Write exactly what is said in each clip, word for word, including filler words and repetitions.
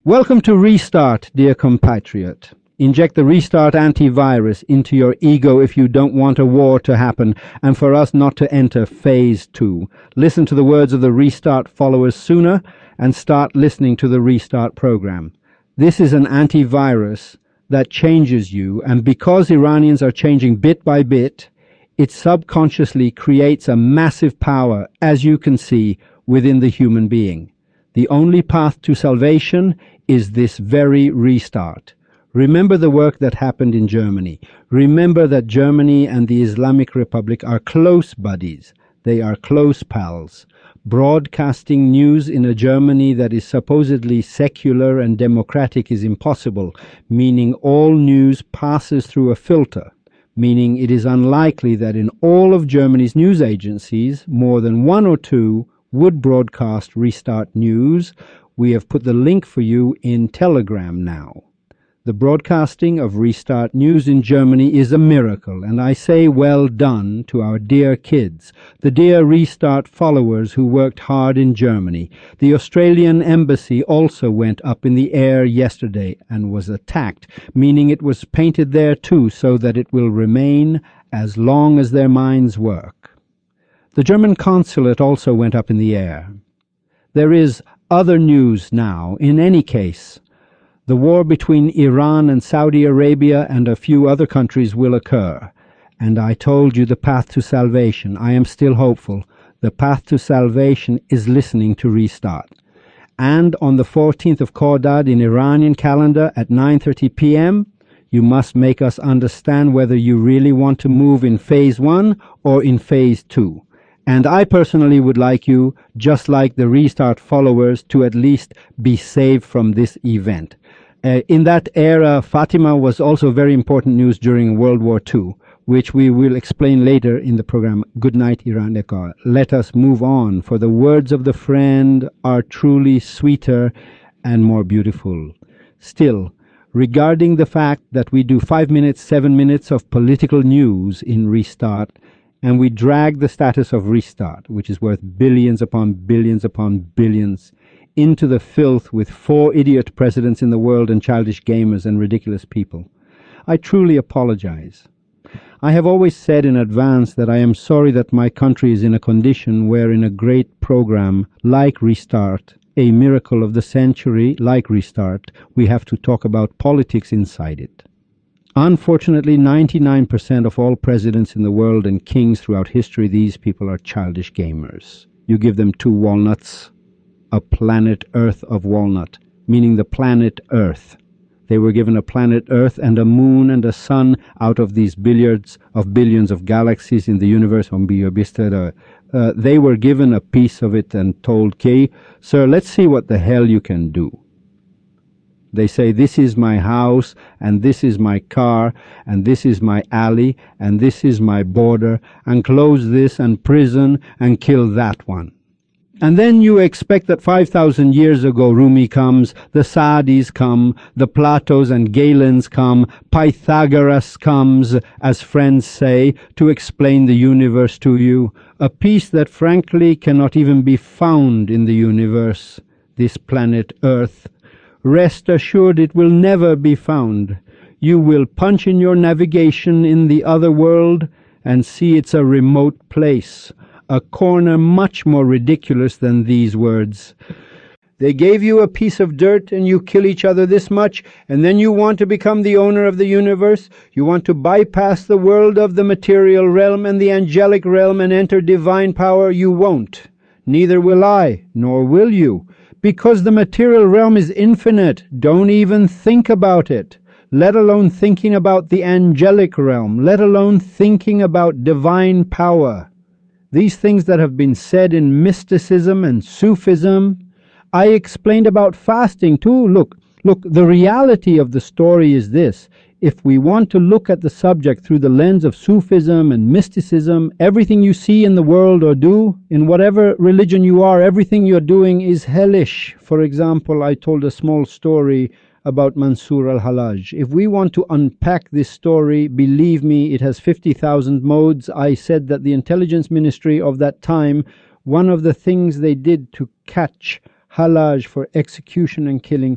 Welcome to Restart, dear compatriot. Inject the Restart antivirus into your ego if you don't want a war to happen and for us not to enter phase two. Listen to the words of the Restart followers sooner and start listening to the Restart program. This is an antivirus that changes you, and because Iranians are changing bit by bit, it subconsciously creates a massive power, as you can see, within the human being. The only path to salvation is this very restart. Remember the work that happened in Germany. Remember that Germany and the Islamic Republic are close buddies. They are close pals. Broadcasting news in a Germany that is supposedly secular and democratic is impossible, meaning all news passes through a filter, meaning it is unlikely that in all of Germany's news agencies, more than one or two would broadcast Restart News. We have put the link for you in Telegram now. The broadcasting of Restart News in Germany is a miracle, and I say well done to our dear kids, the dear Restart followers who worked hard in Germany. The Australian embassy also went up in the air yesterday and was attacked, meaning it was painted there too so that it will remain as long as their minds work. The German consulate also went up in the air. There is other news now. In any case, the war between Iran and Saudi Arabia and a few other countries will occur. And I told you the path to salvation. I am still hopeful. The path to salvation is listening to Restart. And on the fourteenth of Khordad in Iranian calendar at nine thirty p m, you must make us understand whether you really want to move in phase one or in phase two. And I personally would like you, just like the Restart followers, to at least be saved from this event. Uh, in that era, Fatima was also very important news during World War Two, which we will explain later in the program. Good night, Iran Ekar. Let us move on, for the words of the friend are truly sweeter and more beautiful. Still, regarding the fact that we do five minutes, seven minutes of political news in Restart, and we drag the status of Restart, which is worth billions upon billions upon billions, into the filth with four idiot presidents in the world and childish gamers and ridiculous people. I truly apologize. I have always said in advance that I am sorry that my country is in a condition where in a great program like Restart, a miracle of the century like Restart, we have to talk about politics inside it. Unfortunately, ninety-nine percent of all presidents in the world and kings throughout history, these people are childish gamers. You give them two walnuts, a planet Earth of walnut, meaning the planet Earth. They were given a planet Earth and a moon and a sun out of these billiards of billions of galaxies in the universe. Uh, they were given a piece of it and told, okay, sir, let's see what the hell you can do. They say, this is my house, and this is my car, and this is my alley, and this is my border, and close this, and prison, and kill that one. And then you expect that five thousand years ago Rumi comes, the Saadis come, the Platos and Galens come, Pythagoras comes, as friends say, to explain the universe to you, a piece that frankly cannot even be found in the universe, this planet Earth. Rest assured it will never be found. You will punch in your navigation in the other world and see it's a remote place, a corner much more ridiculous than these words. They gave you a piece of dirt and you kill each other this much, and then you want to become the owner of the universe? You want to bypass the world of the material realm and the angelic realm and enter divine power? You won't. Neither will I, nor will you. Because the material realm is infinite. Don't even think about it, let alone thinking about the angelic realm, let alone thinking about divine power. These things that have been said in mysticism and Sufism, I explained about fasting too. Look, look, the reality of the story is this. If we want to look at the subject through the lens of Sufism and mysticism, everything you see in the world or do, in whatever religion you are, everything you're doing is hellish. For example, I told a small story about Mansur al-Hallaj. If we want to unpack this story, believe me, it has fifty thousand modes. I said that the intelligence ministry of that time, one of the things they did to catch Hallaj for execution and killing,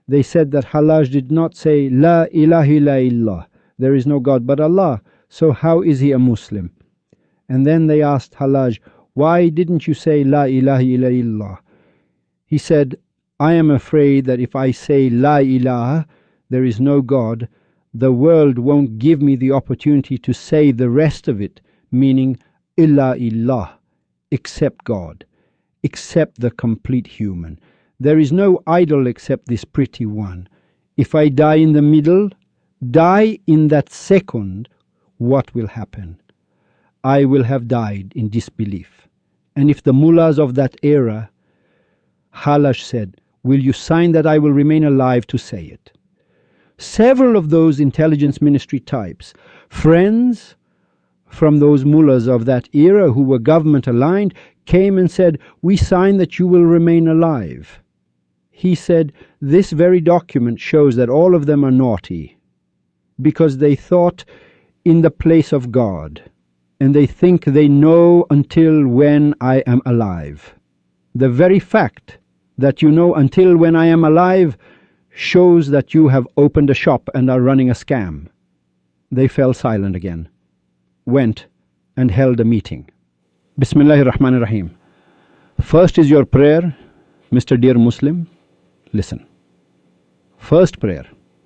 They said that Hallaj did not say, La ilaha illallah, there is no God but Allah, so how is he a Muslim? And then they asked Hallaj, why didn't you say La ilaha illallah? He said, I am afraid that if I say La ilaha, there is no God, the world won't give me the opportunity to say the rest of it, meaning Illa illah, except God, except the complete human. There is no idol except this pretty one. If I die in the middle, die in that second, what will happen? I will have died in disbelief. And if the mullahs of that era, Hallaj said, will you sign that I will remain alive to say it? Several of those intelligence ministry types, friends from those mullahs of that era who were government aligned, came and said, we sign that you will remain alive. He said, this very document shows that all of them are naughty because they thought in the place of God, and they think they know until when I am alive. The very fact that you know until when I am alive shows that you have opened a shop and are running a scam. They fell silent again, went and held a meeting. Bismillahir Rahmanir Rahim. First is your prayer, Mister Dear Muslim. Listen. First prayer.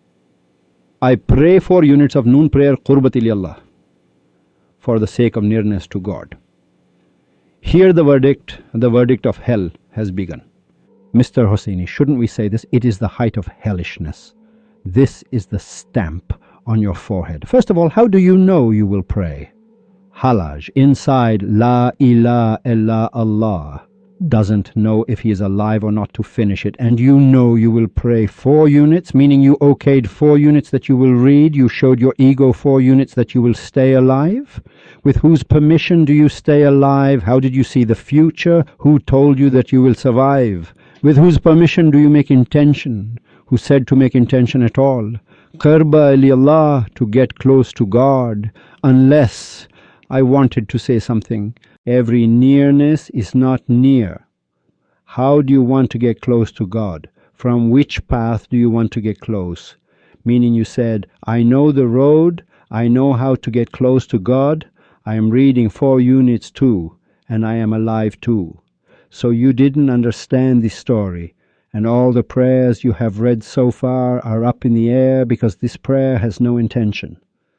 I pray for units of noon prayer Qurbat ilallah, for the sake of nearness to God. Here the verdict, the verdict of hell has begun. Mister Hosseini, shouldn't we say this? It is the height of hellishness. This is the stamp on your forehead. First of all, how do you know you will pray? Hallaj, inside La ilaha illa Allah, doesn't know if he is alive or not to finish it, and you know you will pray four units, meaning you okayed four units that you will read, you showed your ego four units that you will stay alive. With whose permission do you stay alive? How did you see the future? Who told you that you will survive? With whose permission do you make intention? Who said to make intention at all? Qarba illallah, to get close to God. Unless I wanted to say something. Every nearness is not near. How do you want to get close to God? From which path do you want to get close? Meaning you said, I know the road, I know how to get close to God, I am reading four units too, and I am alive too. So you didn't understand the story, and all the prayers you have read so far are up in the air because this prayer has no intention.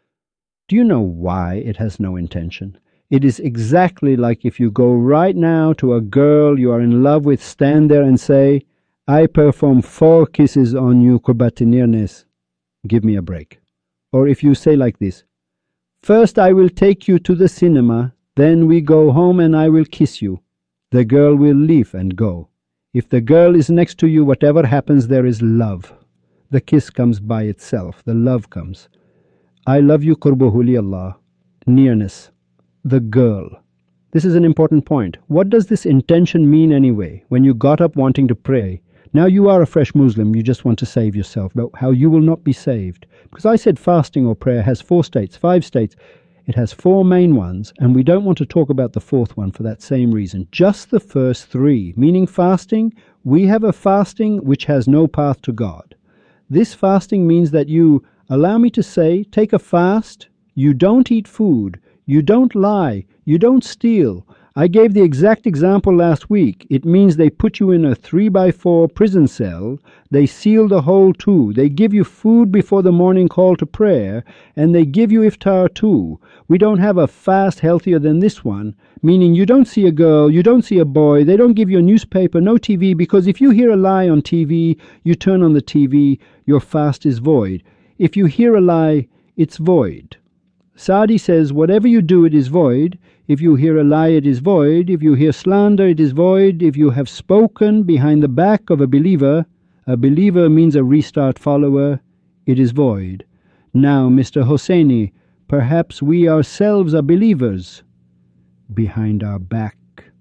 Do you know why it has no intention? It is exactly like if you go right now to a girl you are in love with, stand there and say, I perform four kisses on you, Qurbat nearness. Give me a break. Or if you say like this, first I will take you to the cinema, then we go home and I will kiss you. The girl will leave and go. If the girl is next to you, whatever happens, there is love. The kiss comes by itself. The love comes. I love you, Qurbuhu li Allah. Nearness. The girl. This is an important point. What does this intention mean anyway? When you got up wanting to pray, now you are a fresh Muslim, you just want to save yourself, but how you will not be saved. Because I said fasting or prayer has four states, five states. It has four main ones, and we don't want to talk about the fourth one for that same reason. Just the first three, meaning fasting, we have a fasting which has no path to God. This fasting means that you, allow me to say, take a fast, you don't eat food, you don't lie, you don't steal. I gave the exact example last week. It means they put you in a three by four prison cell, they seal the hole too, they give you food before the morning call to prayer, and they give you iftar too. We don't have a fast healthier than this one, meaning you don't see a girl, you don't see a boy, they don't give you a newspaper, no T V, because if you hear a lie on T V, you turn on the T V, your fast is void. If you hear a lie, it's void. Saadi says, whatever you do, it is void. If you hear a lie, it is void. If you hear slander, it is void. If you have spoken behind the back of a believer, a believer means a restart follower, it is void. Now, Mister Hosseini, perhaps we ourselves are believers. Behind our back.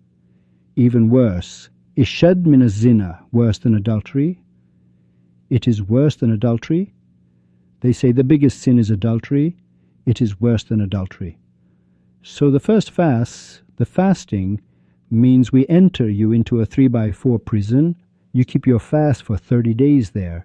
Even worse, ishad min az-zina, worse than adultery. It is worse than adultery. They say the biggest sin is adultery. It is worse than adultery. So the first fast, the fasting, means we enter you into a three by four prison. You keep your fast for thirty days there.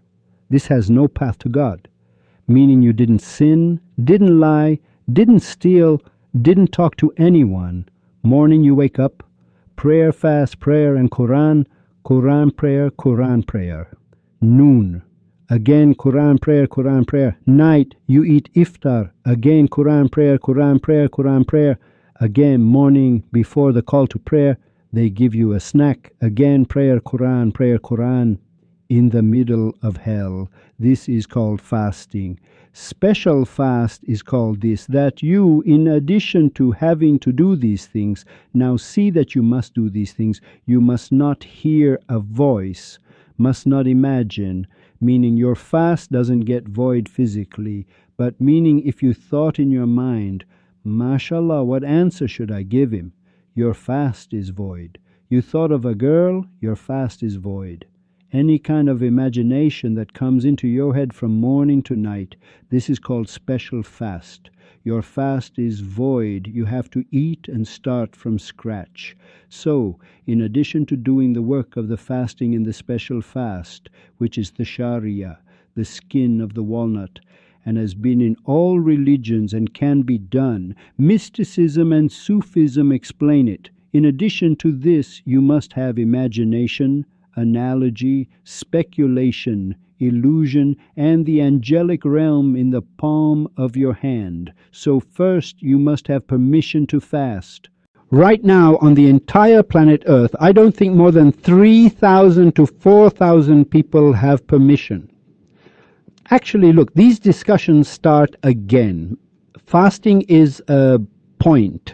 This has no path to God, meaning you didn't sin, didn't lie, didn't steal, didn't talk to anyone. Morning you wake up, prayer, fast, prayer, and Quran, Quran prayer, Quran prayer. Noon, again Quran prayer, Quran prayer. Night, you eat iftar, again Quran prayer, Quran prayer, Quran prayer. Again, morning, before the call to prayer, they give you a snack, again prayer, Quran, prayer, Quran. In the middle of hell, this is called fasting. Special fast is called this, that you, in addition to having to do these things, now see that you must do these things. You must not hear a voice, must not imagine, meaning your fast doesn't get void physically, but meaning if you thought in your mind, mashallah, what answer should I give him? Your fast is void. You thought of a girl, your fast is void. Any kind of imagination that comes into your head from morning to night, this is called special fast. Your fast is void. You have to eat and start from scratch. So, in addition to doing the work of the fasting in the special fast, which is the sharia, the skin of the walnut, and has been in all religions and can be done, mysticism and Sufism explain it. In addition to this, you must have imagination, analogy, speculation, illusion, and the angelic realm in the palm of your hand. So first you must have permission to fast. Right now on the entire planet Earth, I don't think more than three thousand to four thousand people have permission. Actually, look, these discussions start again. Fasting is a point,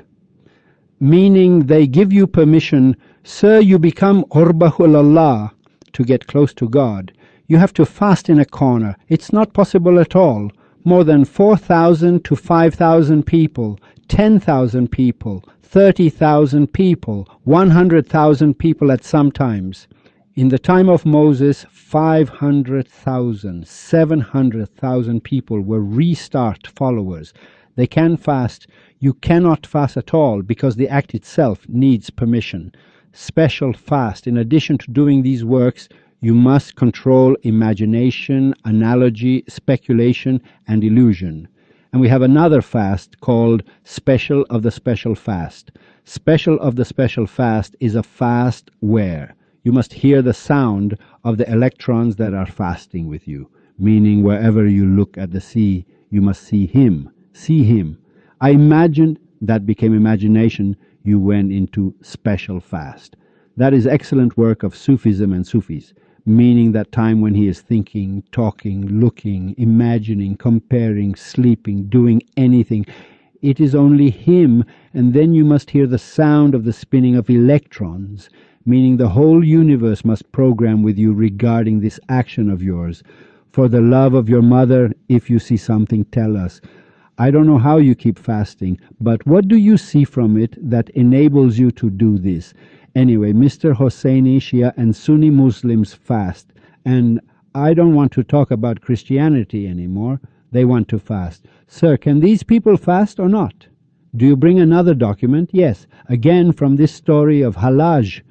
meaning they give you permission. Sir, you become qurbahul Allah, to get close to God. You have to fast in a corner. It's not possible at all. More than four thousand to five thousand people, ten thousand people, thirty thousand people, one hundred thousand people at some times. In the time of Moses, five hundred thousand, seven hundred thousand people were restart followers. They can fast. You cannot fast at all because the act itself needs permission. Special fast. In addition to doing these works, you must control imagination, analogy, speculation, and illusion. And we have another fast called Special of the Special Fast. Special of the Special Fast is a fast where you must hear the sound of the electrons that are fasting with you, meaning wherever you look at the sea, you must see him, see him. I imagined that became imagination. You went into special fast. That is excellent work of Sufism and Sufis, meaning that time when he is thinking, talking, looking, imagining, comparing, sleeping, doing anything. It is only him, and then you must hear the sound of the spinning of electrons, meaning the whole universe must program with you regarding this action of yours. For the love of your mother, if you see something, tell us. I don't know how you keep fasting, but what do you see from it that enables you to do this? Anyway, Mister Hosseini, Shia, and Sunni Muslims fast, and I don't want to talk about Christianity anymore. They want to fast. Sir, can these people fast or not? Do you bring another document? Yes, again from this story of Hallaj.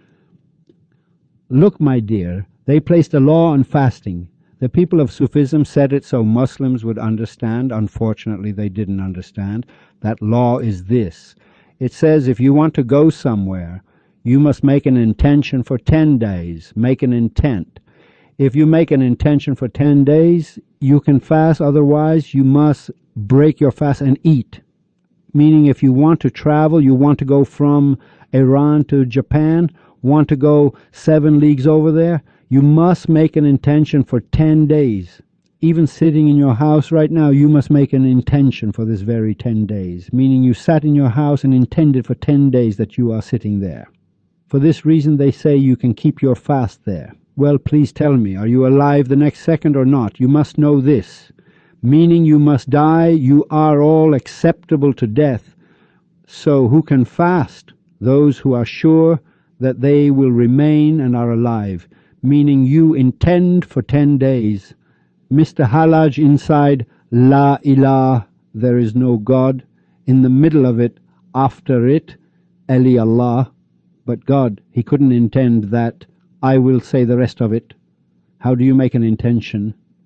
Look, my dear, they placed a law on fasting. The people of Sufism said it so Muslims would understand. Unfortunately, they didn't understand. That law is this. It says if you want to go somewhere, you must make an intention for ten days. Make an intent. If you make an intention for ten days, you can fast. Otherwise, you must break your fast and eat. Meaning if you want to travel, you want to go from Iran to Japan, want to go seven leagues over there, you must make an intention for ten days. Even sitting in your house right now, you must make an intention for this very ten days, meaning you sat in your house and intended for ten days that you are sitting there. For this reason, they say you can keep your fast there. Well, please tell me, are you alive the next second or not? You must know this, meaning you must die. You are all acceptable to death. So who can fast? Those who are sure that they will remain and are alive, meaning you intend for ten days. Mister Hallaj inside, La ilah, there is no God. In the middle of it, after it, Ali Allah. But God, he couldn't intend that. I will say the rest of it. How do you make an intention?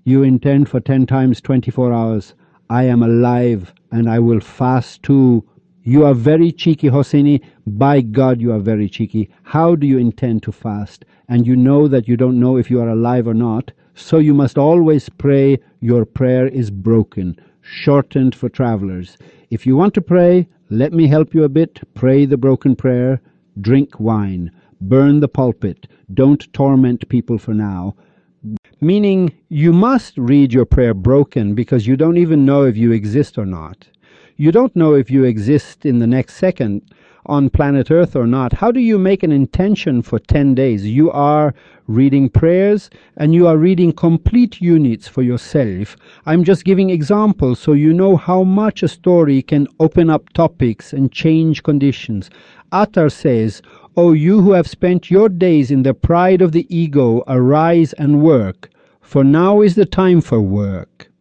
You intend for ten times twenty-four hours. I am alive and I will fast too. You are very cheeky, Hosseini. By God, you are very cheeky. How do you intend to fast? And you know that you don't know if you are alive or not. So you must always pray. Your prayer is broken, shortened for travelers. If you want to pray, let me help you a bit. Pray the broken prayer. Drink wine. Burn the pulpit. Don't torment people for now. Meaning, you must read your prayer broken because you don't even know if you exist or not. You don't know if you exist in the next second on planet Earth or not. How do you make an intention for ten days? You are reading prayers and you are reading complete units for yourself. I'm just giving examples so you know how much a story can open up topics and change conditions. Attar says, O you who have spent your days in the pride of the ego, arise and work, for now is the time for work.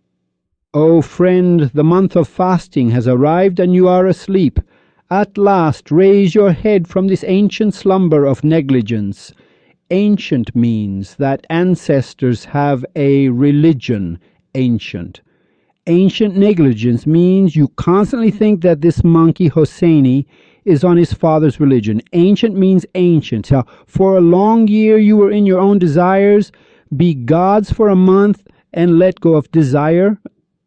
O friend, the month of fasting has arrived and you are asleep. At last raise your head from this ancient slumber of negligence. Ancient means that ancestors have a religion, ancient. Ancient negligence means you constantly think that this monkey Hosseini is on his father's religion. Ancient means ancient. So for a long year you were in your own desires. Be gods for a month and let go of desire.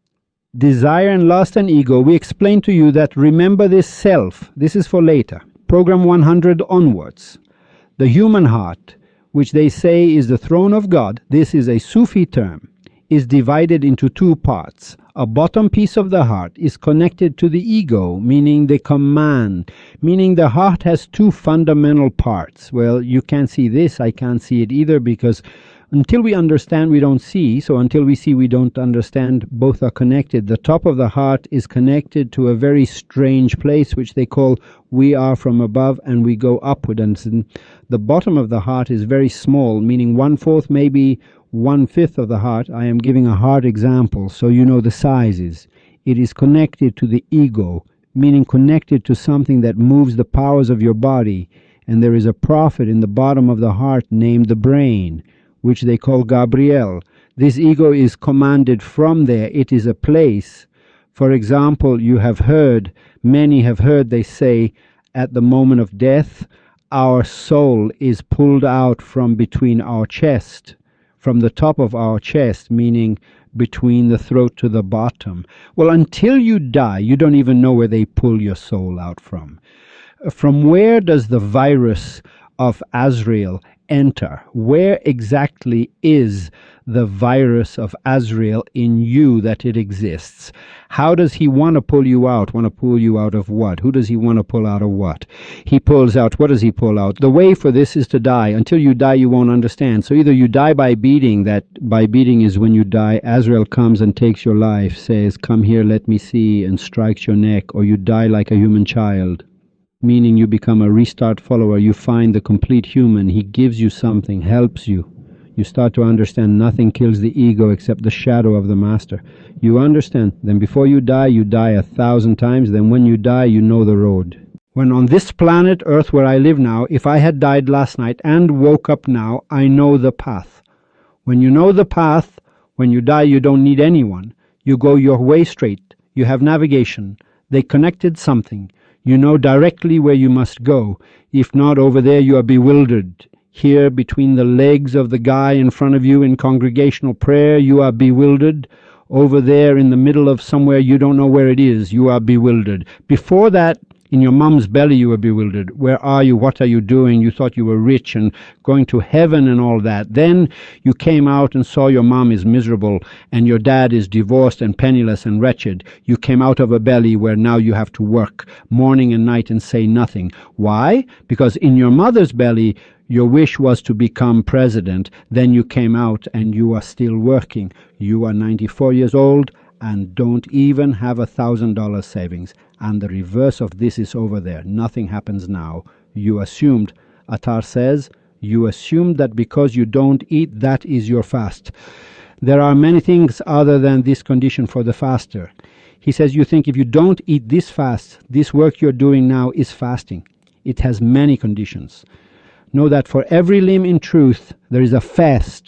Desire and lust and ego. We explain to you that remember this self. This is for later. Program one hundred onwards. The human heart, which they say is the throne of God, this is a Sufi term, is divided into two parts. A bottom piece of the heart is connected to the ego, meaning the command, meaning the heart has two fundamental parts. Well, you can't see this, I can't see it either, because until we understand, we don't see. So until we see, we don't understand. Both are connected. The top of the heart is connected to a very strange place, which they call we are from above and we go upward. And the bottom of the heart is very small, meaning one-fourth, maybe one-fifth of the heart. I am giving a heart example, so you know the sizes. It is connected to the ego, meaning connected to something that moves the powers of your body. And there is a prophet in the bottom of the heart named the brain, which they call Gabriel. This ego is commanded from there. It is a place. For example, you have heard, many have heard, they say, at the moment of death, our soul is pulled out from between our chest, from the top of our chest, meaning between the throat to the bottom. Well, until you die, you don't even know where they pull your soul out from. From where does the virus of Azrael enter? Where exactly is the virus of Azrael in you that it exists? How does he want to pull you out? Want to pull you out of what? Who does he want to pull out of what? He pulls out, what does he pull out? The way for this is to die. Until you die, you won't understand. So either you die by beating, that by beating is when you die, Azrael comes and takes your life, says, come here, let me see, and strikes your neck, or you die like a human child, meaning you become a restart follower. You find the complete human. He gives you something, helps you. You start to understand nothing kills the ego except the shadow of the master. You understand. Then before you die, you die a thousand times. Then when you die, you know the road. When on this planet Earth where I live now, if I had died last night and woke up now, I know the path. When you know the path, when you die, you don't need anyone. You go your way straight. You have navigation. They connected something. You know directly where you must go. If not, over there you are bewildered. Here, between the legs of the guy in front of you in congregational prayer, you are bewildered. Over there in the middle of somewhere you don't know where it is, you are bewildered. Before that, in your mom's belly you were bewildered. Where are you? What are you doing? You thought you were rich and going to heaven and all that. Then you came out and saw your mom is miserable and your dad is divorced and penniless and wretched. You came out of a belly where now you have to work morning and night and say nothing. Why? Because in your mother's belly your wish was to become president. Then you came out and you are still working. You are ninety-four years old and don't even have a thousand dollar savings. And the reverse of this is over there. Nothing happens now. You assumed, Attar says, you assumed that because you don't eat, that is your fast. There are many things other than this condition for the faster. He says you think if you don't eat this fast, this work you're doing now is fasting. It has many conditions. Know that for every limb in truth, there is a fast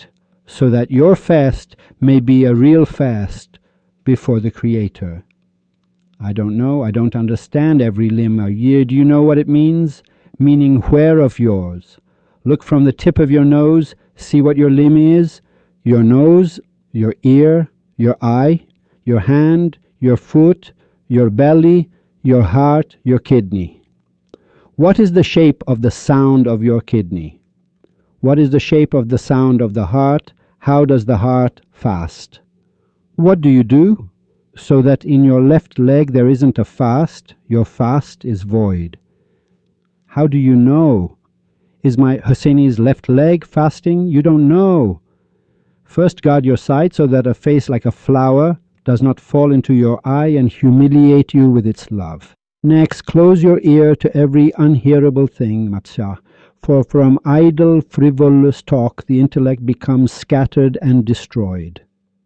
so that your fast may be a real fast before the Creator. I don't know, I don't understand every limb or year. Do you know what it means? Meaning where of yours? Look from the tip of your nose, see what your limb is, your nose, your ear, your eye, your hand, your foot, your belly, your heart, your kidney. What is the shape of the sound of your kidney? What is the shape of the sound of the heart? How does the heart fast? What do you do? So that in your left leg there isn't a fast, your fast is void. How do you know? Is my Husseini's left leg fasting? You don't know. First guard your sight so that a face like a flower does not fall into your eye and humiliate you with its love. Next, close your ear to every unhearable thing, Matsya, for from idle, frivolous talk the intellect becomes scattered and destroyed.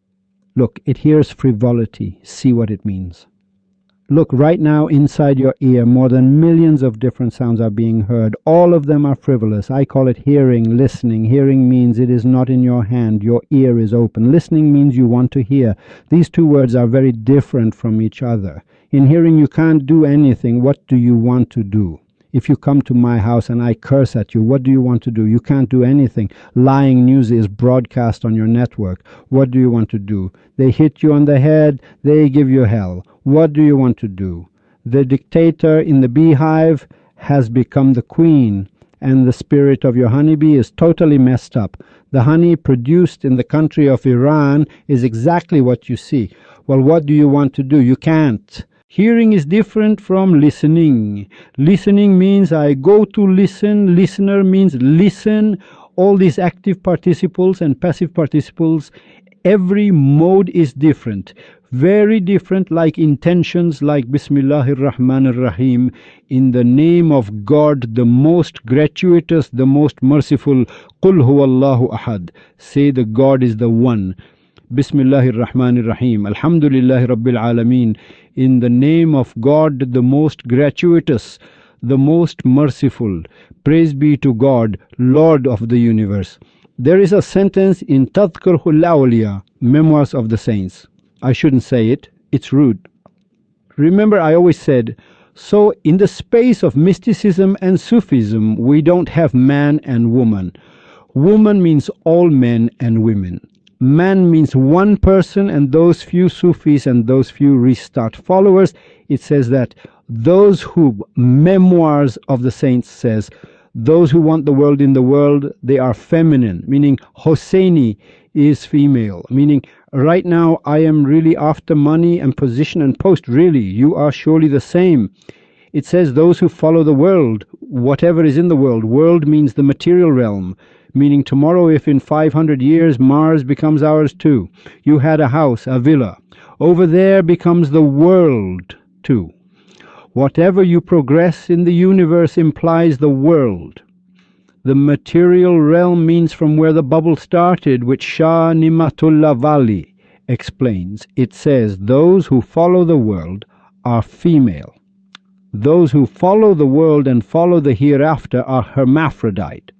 Look, it hears frivolity. See what it means. Look, right now inside your ear, more than millions of different sounds are being heard. All of them are frivolous. I call it hearing, listening. Hearing means it is not in your hand. Your ear is open. Listening means you want to hear. These two words are very different from each other. In hearing, you can't do anything. What do you want to do? If you come to my house and I curse at you, what do you want to do? You can't do anything. Lying news is broadcast on your network. What do you want to do? They hit you on the head, they give you hell. What do you want to do? The dictator in the beehive has become the queen, and the spirit of your honeybee is totally messed up. The honey produced in the country of Iran is exactly what you see. Well, what do you want to do? You can't. Hearing is different from listening. Listening means I go to listen. Listener means listen. All these active participles and passive participles, every mode is different. Very different, like intentions, like Bismillahir Rahmanir Rahim, in the name of God, the most gratuitous, the most merciful. Qul huwallahu ahad. Say the God is the one. Bismillahir Rahmanir Rahim. Alhamdulillahi Rabbil Alameen. In the name of God, the most gratuitous, the most merciful. Praise be to God, Lord of the universe. There is a sentence in Tadhkirul Awliya, Memoirs of the Saints. I shouldn't say it, it's rude. Remember, I always said, so in the space of mysticism and Sufism, we don't have man and woman. Woman means all men and women. Man means one person, and those few Sufis and those few restart followers. It says that those who, Memoirs of the Saints says, those who want the world in the world, they are feminine, meaning Hosseini is female, meaning right now I am really after money and position and post. Really, you are surely the same. It says those who follow the world, whatever is in the world. World means the material realm, meaning tomorrow, if in five hundred years Mars becomes ours too. You had a house, a villa. Over there becomes the world too. Whatever you progress in the universe implies the world. The material realm means from where the bubble started, which Shah Nimatullah Wali explains. It says those who follow the world are female. Those who follow the world and follow the hereafter are hermaphrodite,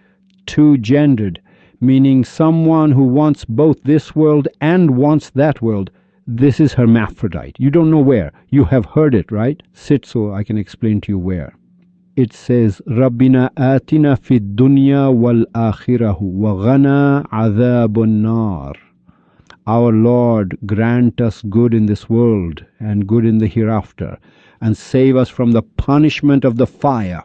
two-gendered, meaning someone who wants both this world and wants that world. This is hermaphrodite. You don't know where. You have heard it, right? Sit so I can explain to you where. It says, Rabbina atina fid dunya wal akhirahu wa ghana adhabun nar. Our Lord, grant us good in this world and good in the hereafter, and save us from the punishment of the fire.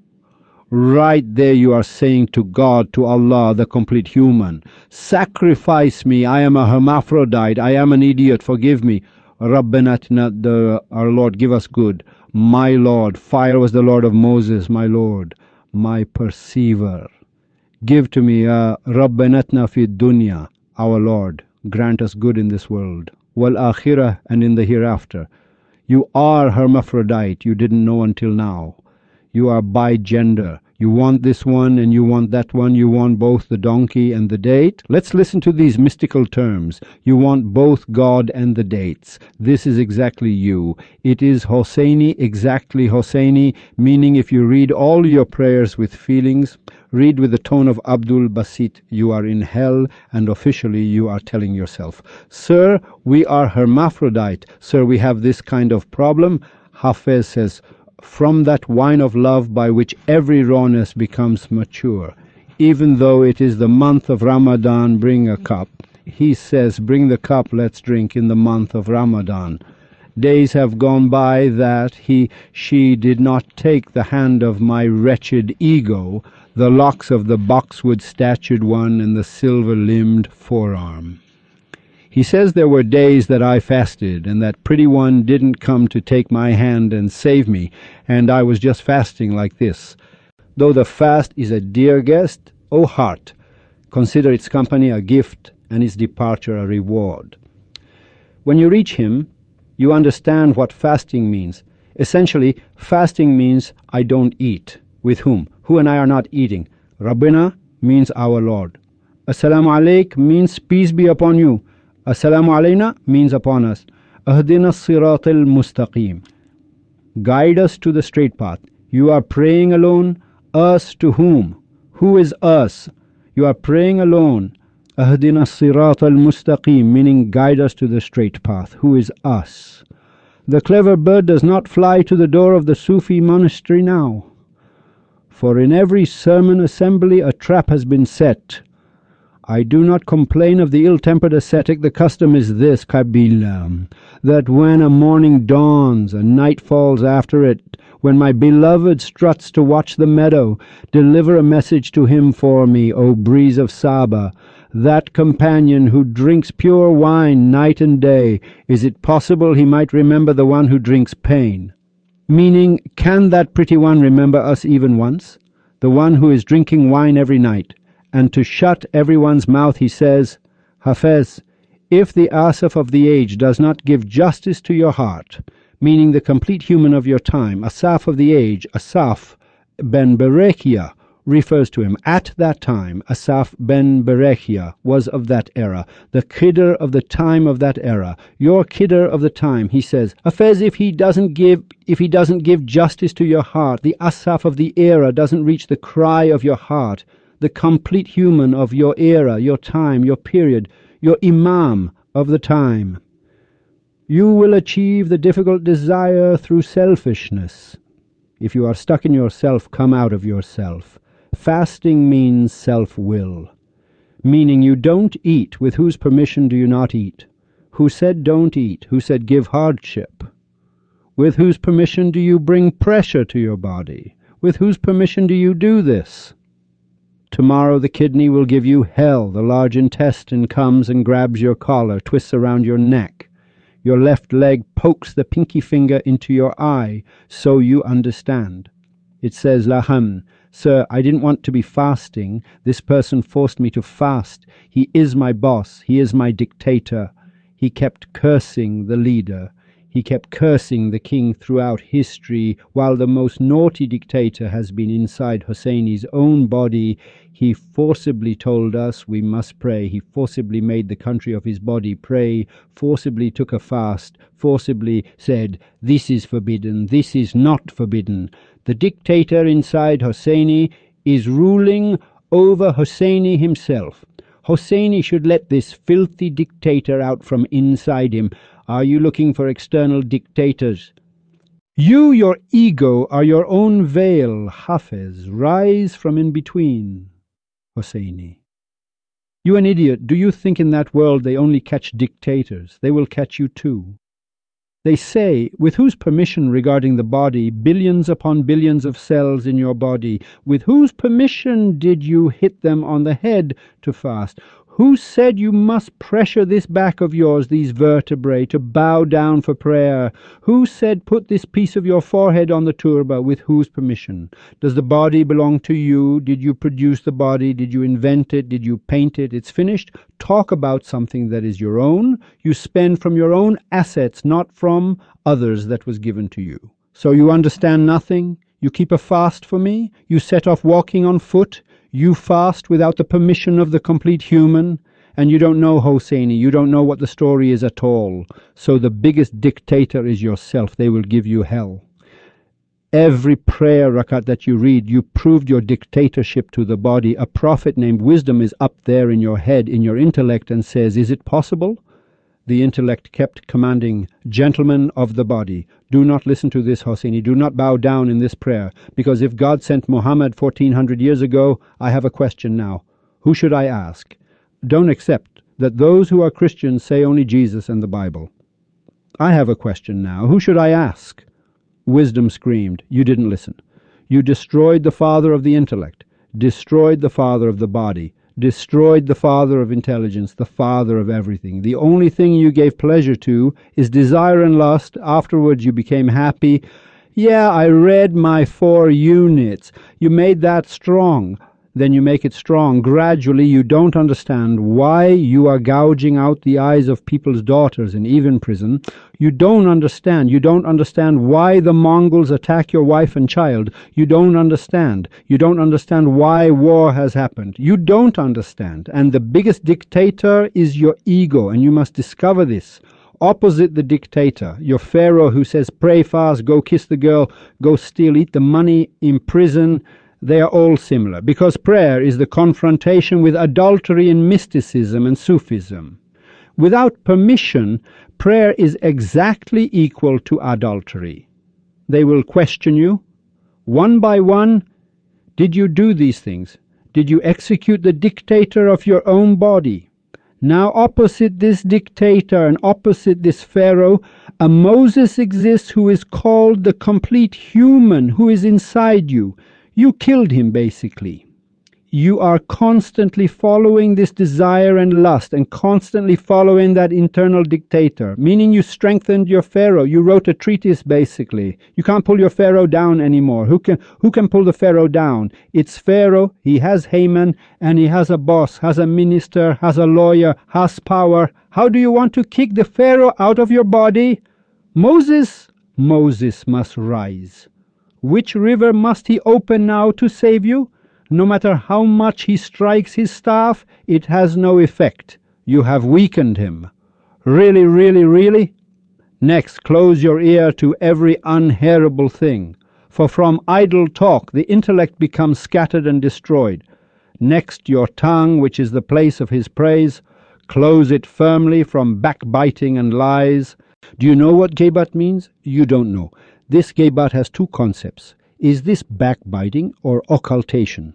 Right there you are saying to God, to Allah, the complete human, sacrifice me, I am a hermaphrodite, I am an idiot, forgive me. Rabbana atina, the our Lord, give us good. My Lord, fire was the Lord of Moses, my Lord, my perceiver. Give to me, uh, Rabbana atina fid dunya, our Lord, grant us good in this world, wal akhirah, and in the hereafter. You are hermaphrodite, you didn't know until now. You are bi-gender. You want this one and you want that one. You want both the donkey and the date. Let's listen to these mystical terms. You want both God and the dates. This is exactly you. It is Hosseini, exactly Hosseini, meaning if you read all your prayers with feelings, read with the tone of Abdul Basit, you are in hell, and officially you are telling yourself, Sir, we are hermaphrodite. Sir, we have this kind of problem. Hafez says, from that wine of love by which every rawness becomes mature. Even though it is the month of Ramadan, bring a cup. He says, bring the cup, let's drink in the month of Ramadan. Days have gone by that he, she did not take the hand of my wretched ego, the locks of the boxwood-statued one and the silver-limbed forearm. He says there were days that I fasted, and that pretty one didn't come to take my hand and save me, and I was just fasting like this. Though the fast is a dear guest, O heart, consider its company a gift and its departure a reward. When you reach him, you understand what fasting means. Essentially, fasting means I don't eat. With whom? Who and I are not eating. Rabbina means our Lord. Assalamu alaik means peace be upon you. Assalamu alayna means upon us. Ahdina sirat al-mustaqim. Guide us to the straight path. You are praying alone. Us to whom? Who is us? You are praying alone. Ahdina sirat al-mustaqim, meaning guide us to the straight path. Who is us? The clever bird does not fly to the door of the Sufi monastery now. For in every sermon assembly a trap has been set. I do not complain of the ill-tempered ascetic. The custom is this, Kabila, that when a morning dawns and night falls after it, when my beloved struts to watch the meadow, deliver a message to him for me, O breeze of Saba, that companion who drinks pure wine night and day. Is it possible he might remember the one who drinks pain? Meaning, can that pretty one remember us even once? The one who is drinking wine every night. And to shut everyone's mouth he says, Hafez, if the Asaf of the age does not give justice to your heart, meaning the complete human of your time, Asaf of the age, Asaf ben Berechia, refers to him. At that time, Asaf ben Berechia was of that era, the Khidr of the time of that era, your Khidr of the time. He says, Hafez, if he doesn't give if he doesn't give justice to your heart, the Asaf of the era doesn't reach the cry of your heart, the complete human of your era, your time, your period, your imam of the time. You will achieve the difficult desire through selfishness. If you are stuck in yourself, come out of yourself. Fasting means self-will, meaning you don't eat. With whose permission do you not eat? Who said don't eat? Who said give hardship? With whose permission do you bring pressure to your body? With whose permission do you do this? Tomorrow the kidney will give you hell. The large intestine comes and grabs your collar, twists around your neck. Your left leg pokes the pinky finger into your eye, so you understand. It says, Laham, sir, I didn't want to be fasting. This person forced me to fast. He is my boss. He is my dictator. He kept cursing the leader. He kept cursing the king throughout history. While the most naughty dictator has been inside Hosseini's own body, he forcibly told us we must pray. He forcibly made the country of his body pray, forcibly took a fast, forcibly said, this is forbidden, this is not forbidden. The dictator inside Hosseini is ruling over Hosseini himself. Hosseini should let this filthy dictator out from inside him. Are you looking for external dictators? You, your ego, are your own veil. Hafez, rise from in between. Hosseini. You an idiot, do you think in that world they only catch dictators? They will catch you too. They say, with whose permission regarding the body, billions upon billions of cells in your body, with whose permission did you hit them on the head to fast? Who said you must pressure this back of yours, these vertebrae, to bow down for prayer? Who said put this piece of your forehead on the turba? With whose permission? Does the body belong to you? Did you produce the body? Did you invent it? Did you paint it? It's finished. Talk about something that is your own. You spend from your own assets, not from others that was given to you. So you understand nothing? You keep a fast for me? You set off walking on foot? You fast without the permission of the complete human? And you don't know, Hosseini, you don't know what the story is at all. So the biggest dictator is yourself. They will give you hell. Every prayer rakat that you read, you proved your dictatorship to the body. A prophet named Wisdom is up there in your head, in your intellect, and says, is it possible? The intellect kept commanding, gentlemen of the body, do not listen to this, Hosseini. Do not bow down in this prayer, because if God sent Muhammad fourteen hundred years ago, I have a question now. Who should I ask? Don't accept that those who are Christians say only Jesus and the Bible. I have a question now. Who should I ask? Wisdom screamed, you didn't listen. You destroyed the father of the intellect, destroyed the father of the body, destroyed the father of intelligence, the father of everything. The only thing you gave pleasure to is desire and lust. Afterwards you became happy. Yeah, I read my four units. You made that strong. Then you make it strong. Gradually you don't understand why you are gouging out the eyes of people's daughters in even prison. You don't understand. You don't understand why the Mongols attack your wife and child. You don't understand. You don't understand why war has happened. You don't understand. And the biggest dictator is your ego, and you must discover this. Opposite the dictator, your pharaoh who says, pray fast, go kiss the girl, go steal, eat the money, imprison. They are all similar, because prayer is the confrontation with adultery in mysticism and Sufism. Without permission, prayer is exactly equal to adultery. They will question you, one by one, did you do these things? Did you execute the dictator of your own body? Now opposite this dictator and opposite this pharaoh, a Moses exists who is called the complete human, who is inside you. You killed him, basically. You are constantly following this desire and lust and constantly following that internal dictator, meaning you strengthened your pharaoh. You wrote a treatise, basically. You can't pull your pharaoh down anymore. Who can, who can pull the pharaoh down? It's Pharaoh. He has Haman, and he has a boss, has a minister, has a lawyer, has power. How do you want to kick the pharaoh out of your body? Moses? Moses must rise. Which river must he open now to save you? No matter how much he strikes his staff, it has no effect. You have weakened him. Really, really, really? Next, close your ear to every unhearable thing, for from idle talk the intellect becomes scattered and destroyed. Next, your tongue, which is the place of his praise, close it firmly from backbiting and lies. Do you know what Ghebat means? You don't know. This Ghebat has two concepts. Is this backbiting or occultation?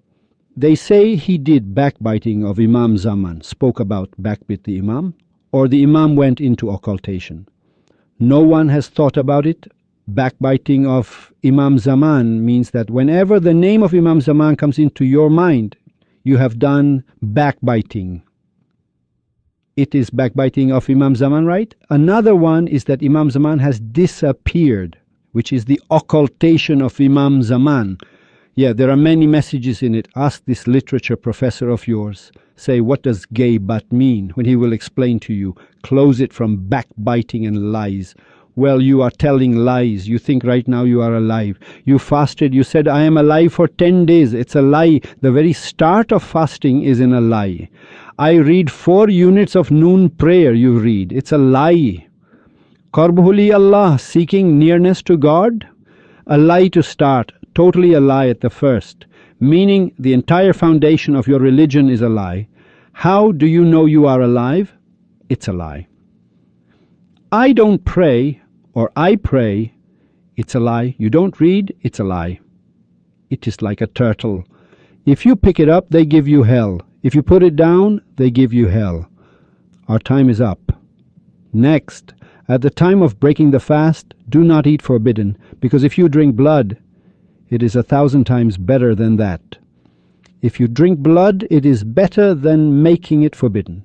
They say he did backbiting of Imam Zaman, spoke about backbit the Imam, or the Imam went into occultation. No one has thought about it. Backbiting of Imam Zaman means that whenever the name of Imam Zaman comes into your mind, you have done backbiting. It is backbiting of Imam Zaman, right? Another one is that Imam Zaman has disappeared, which is the occultation of Imam Zaman. Yeah, there are many messages in it. Ask this literature professor of yours. Say, what does Ghebat mean? When he will explain to you. Close it from backbiting and lies. Well, you are telling lies. You think right now you are alive. You fasted. You said, I am alive for ten days. It's a lie. The very start of fasting is in a lie. I read four units of noon prayer, you read. It's a lie. Qarbuhuli Allah, seeking nearness to God? A lie to start. Totally a lie at the first. Meaning the entire foundation of your religion is a lie. How do you know you are alive? It's a lie. I don't pray, or I pray, it's a lie. You don't read, it's a lie. It is like a turtle. If you pick it up, they give you hell. If you put it down, they give you hell. Our time is up. Next, at the time of breaking the fast, do not eat forbidden, because if you drink blood, it is a thousand times better than that. If you drink blood, it is better than making it forbidden.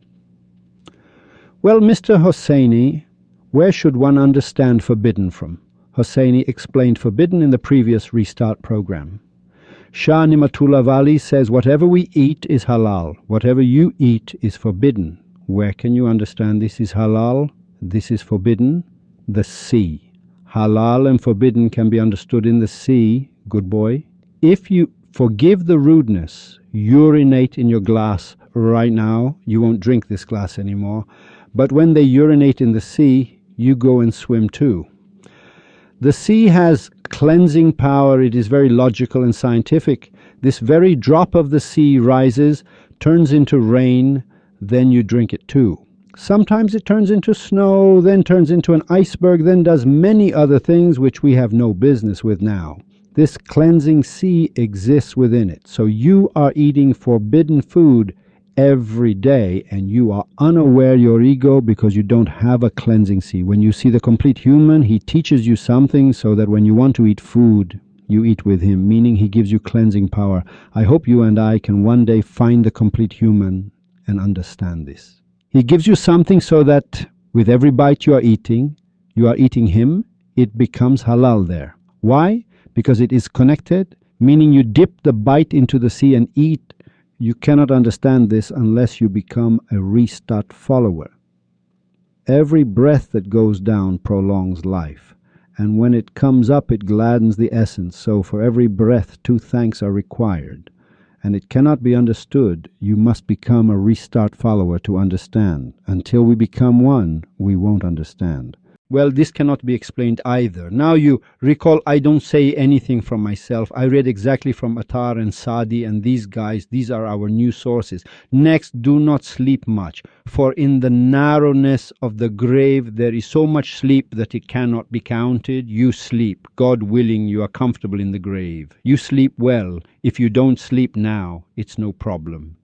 Well, Mister Hosseini, where should one understand forbidden from? Hosseini explained forbidden in the previous Restart program. Shah Nimatullah Wali says whatever we eat is halal. Whatever you eat is forbidden. Where can you understand this is halal? This is forbidden? The sea. Halal and forbidden can be understood in the sea, good boy. If you forgive the rudeness, urinate in your glass right now, you won't drink this glass anymore. But when they urinate in the sea, you go and swim too. The sea has cleansing power. It is very logical and scientific. This very drop of the sea rises, turns into rain, then you drink it too. Sometimes it turns into snow, then turns into an iceberg, then does many other things which we have no business with now. This cleansing sea exists within it. So you are eating forbidden food every day, and you are unaware your ego because you don't have a cleansing sea. When you see the complete human, he teaches you something so that when you want to eat food, you eat with him, meaning he gives you cleansing power. I hope you and I can one day find the complete human and understand this. He gives you something so that with every bite you are eating, you are eating him, it becomes halal there. Why? Because it is connected, meaning you dip the bite into the sea and eat. You cannot understand this unless you become a restart follower. Every breath that goes down prolongs life, and when it comes up it gladdens the essence. So for every breath two thanks are required. And it cannot be understood. You must become a restart follower to understand. Until we become one, we won't understand. Well, this cannot be explained either. Now you recall, I don't say anything from myself. I read exactly from Attar and Sadi and these guys. These are our new sources. Next, do not sleep much, for in the narrowness of the grave there is so much sleep that it cannot be counted. You sleep. God willing, you are comfortable in the grave. You sleep well. If you don't sleep now, it's no problem.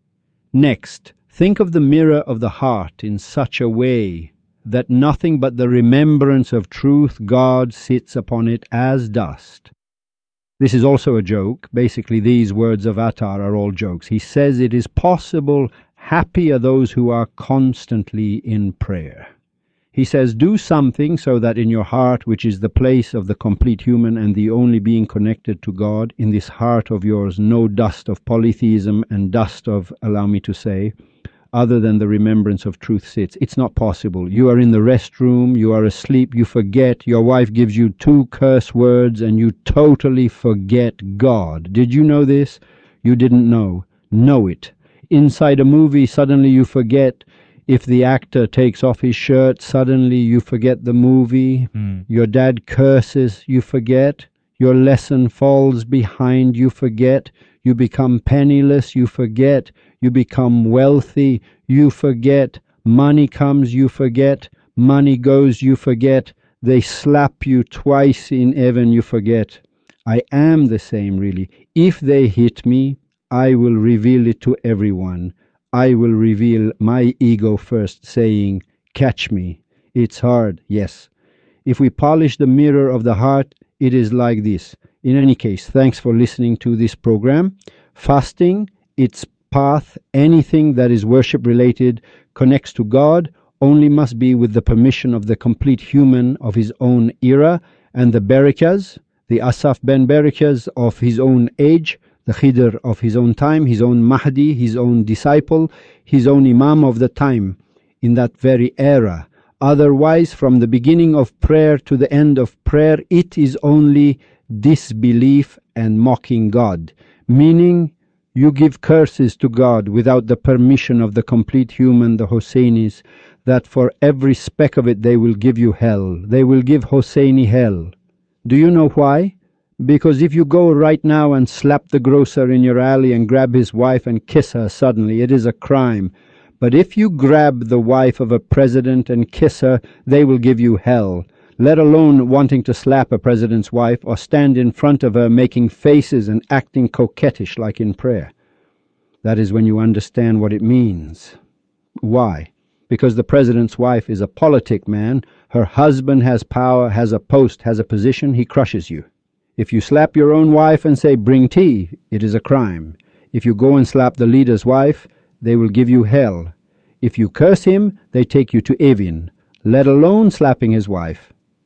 Next, think of the mirror of the heart in such a way that nothing but the remembrance of truth, God, sits upon it as dust. This is also a joke. Basically, these words of Attar are all jokes. He says it is possible, happy are those who are constantly in prayer. He says, do something so that in your heart, which is the place of the complete human and the only being connected to God, in this heart of yours, no dust of polytheism and dust of, allow me to say, other than the remembrance of truth sits. It's not possible. You are in the restroom, you are asleep, you forget, your wife gives you two curse words and you totally forget God. Did you know this? You didn't know. Know it. Inside a movie, suddenly you forget. If the actor takes off his shirt, suddenly you forget the movie. Mm. Your dad curses, you forget. Your lesson falls behind, you forget. You become penniless, you forget. You become wealthy, you forget. Money comes, you forget. Money goes, you forget. They slap you twice in heaven, you forget. I am the same, really. If they hit me, I will reveal it to everyone. I will reveal my ego first, saying, catch me. It's hard, yes. If we polish the mirror of the heart, it is like this. In any case, thanks for listening to this program. Fasting, its path, anything that is worship related, connects to God, only must be with the permission of the complete human of his own era, and the Barakas, the Asaf ben Barakas of his own age, the Khidr of his own time, his own Mahdi, his own disciple, his own Imam of the time, in that very era. Otherwise, from the beginning of prayer to the end of prayer, it is only disbelief and mocking God, meaning you give curses to God without the permission of the complete human, the Hosseinis, that for every speck of it they will give you hell. They will give Hosseini hell. Do you know why? Because if you go right now and slap the grocer in your alley and grab his wife and kiss her suddenly, it is a crime. But if you grab the wife of a president and kiss her, they will give you hell. Let alone wanting to slap a president's wife or stand in front of her making faces and acting coquettish like in prayer. That is when you understand what it means. Why? Because the president's wife is a politic man. Her husband has power, has a post, has a position. He crushes you. If you slap your own wife and say, bring tea, it is a crime. If you go and slap the leader's wife, they will give you hell. If you curse him, they take you to Evin, let alone slapping his wife.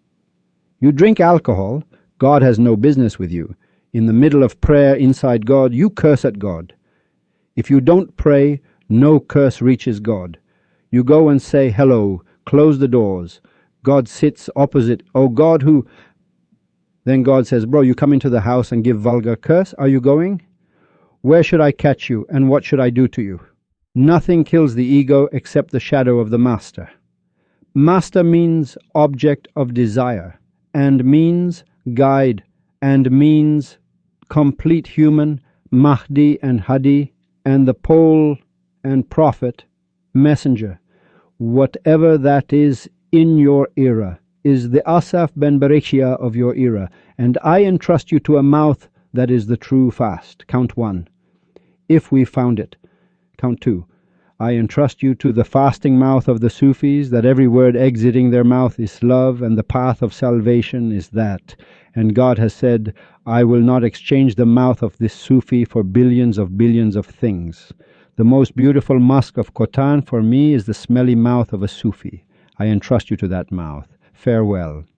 You drink alcohol, God has no business with you. In the middle of prayer inside God, you curse at God. If you don't pray, no curse reaches God. You go and say hello, close the doors. God sits opposite. Oh, God who... Then God says, bro, you come into the house and give vulgar curse. Are you going? Where should I catch you, and what should I do to you? Nothing kills the ego except the shadow of the master. Master means object of desire, and means guide, and means complete human, Mahdi and Hadi, and the pole and prophet, messenger. Whatever that is in your era is the Asaf ben Berekia of your era, and I entrust you to a mouth that is the true fast. Count one. If we found it. Count two. I entrust you to the fasting mouth of the Sufis, that every word exiting their mouth is love, and the path of salvation is that. And God has said, I will not exchange the mouth of this Sufi for billions of billions of things. The most beautiful musk of Khotan for me is the smelly mouth of a Sufi. I entrust you to that mouth. Farewell.